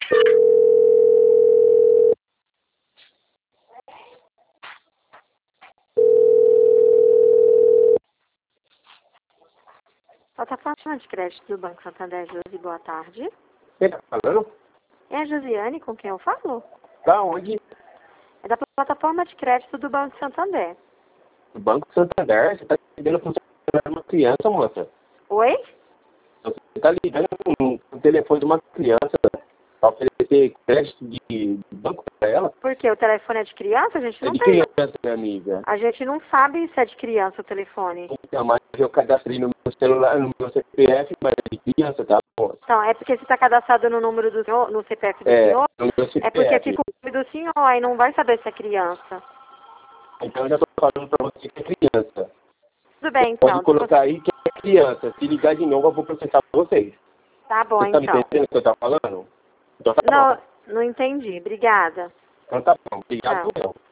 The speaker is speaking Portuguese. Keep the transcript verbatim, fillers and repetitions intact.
Plataforma de crédito do Banco Santander, Josi, boa tarde. Quem tá falando? É a Josiane com quem eu falo? Da onde? É da plataforma de crédito do Banco Santander. Do Banco Santander? Você tá ligando com uma criança, moça? Oi? Você tá ligando com o telefone de uma criança pra oferecer crédito de, de banco pra ela? Porque o telefone é de criança? A gente É não de tem. criança, minha amiga. A gente não sabe se é de criança o telefone. Então, mas eu cadastrei no meu celular, no meu C P F, mas é de criança, tá, moça? Então, é porque você está cadastrado no número do senhor, no C P F do É, senhor? no meu C P F. É porque fica o nome do senhor, aí não vai saber se é criança. Então eu já tô falando pra você que é criança. Tudo bem, Pode então. colocar aí que é criança. Se ligar de novo, eu vou processar vocês. Tá bom, Você tá me então. entendendo o que eu tô falando? Então tá bom. Não, não entendi. Obrigada. Então tá bom. Obrigado Tchau. por eu.